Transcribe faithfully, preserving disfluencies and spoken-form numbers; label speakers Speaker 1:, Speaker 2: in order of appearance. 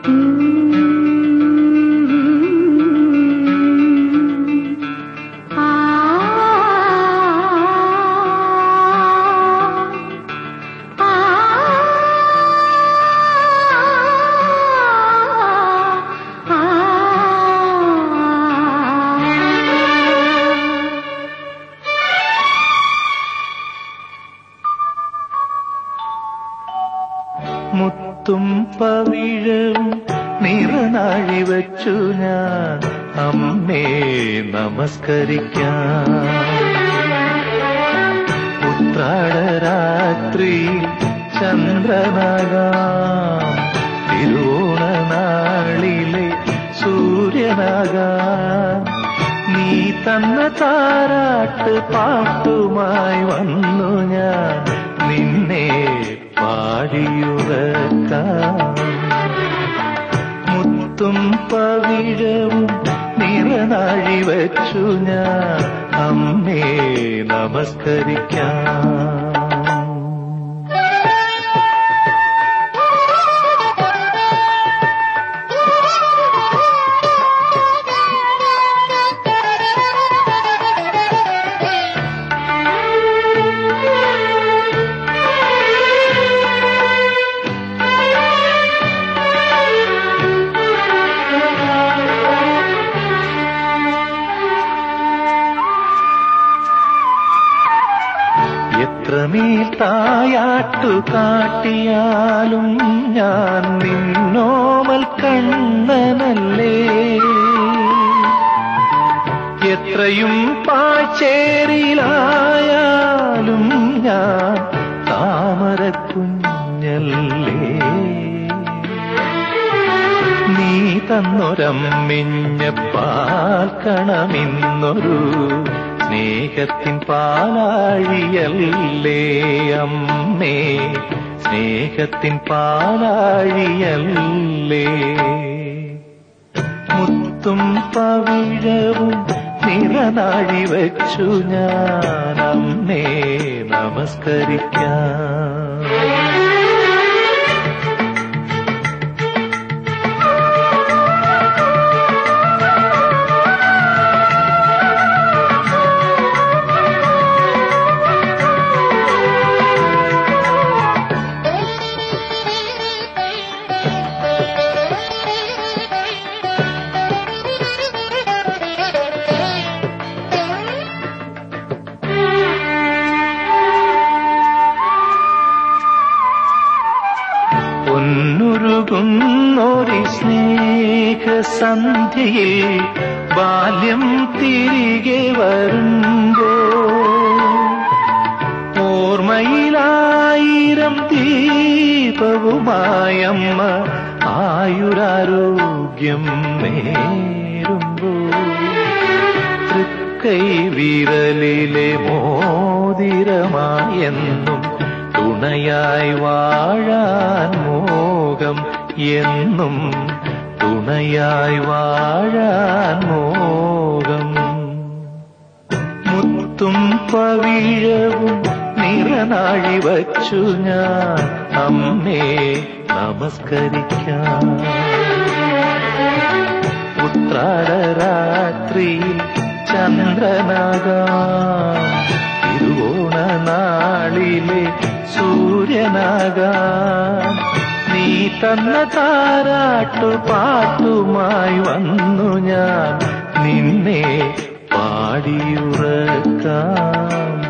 Speaker 1: മുത്തും പവിഴവും നിറനാഴി വച്ചു ഞാൻ അമ്മേ നമസ്കരിക്കാം. ഉത്രാടരാത്രിയിൽ ചന്ദ്രനാകാം, തിരുവോണനാളിലെ സൂര്യനാകാം. നീ തന്ന താരാട്ട് പാട്ടുമായി വന്നു ഞാൻ നിന്നെ പാടിയുറക്കാം. മുത്തും പവിഴവും നിറനാഴി വച്ചു ഞാൻ അമ്മേ നമസ്കരിക്കാം. എത്രമേൽ തായാട്ടു കാട്ടിയാലും ഞാൻ നിന്നോമൽ കണ്ണനല്ലേ. എത്രയും പാച്ചേരിയിലായാലും ഞാൻ താമരക്കുഞ്ഞല്ലേ. നീ തന്നൊരമ്മിഞ്ഞ പാൽക്കണമിന്നൊരു സ്നേഹത്തിൻ പാലാഴിയല്ലേ അമ്മേ, സ്നേഹത്തിൻ പാലാഴിയല്ലേ. മുത്തും പവിഴവും നിറനാഴി വച്ചു ഞാൻ അമ്മേ നമസ്കരിക്കാം. പൊന്നുരുകുന്നൊരു സ്നേഹസന്ധ്യയിൽ ബാല്യം തിരികെ വരുമ്പോ ഓർമ്മയിലായിരം ദീപവുമായമ്മ ആയുരാരോഗ്യം നേരുമ്പോ തൃക്കൈ വിരലിലെ മോതിരമായെന്നും തുണയായി വാഴാൻ മോഹം എന്നും തുണയായി വാഴാൻ മോഹം. മുത്തും പവിഴവും നിറനാഴി വച്ചു ഞാൻ അമ്മേ നമസ്കരിക്കാം. ഉത്രാടരാത്രിയിൽ ചന്ദ്രനാകാം, തിരുവോണനാളിലെ സൂര്യനാകാം. നീ തന്ന താരാട്ടു പാട്ടുമായി വന്നു ഞാൻ നിന്നെ പാടിയുറക്കാം.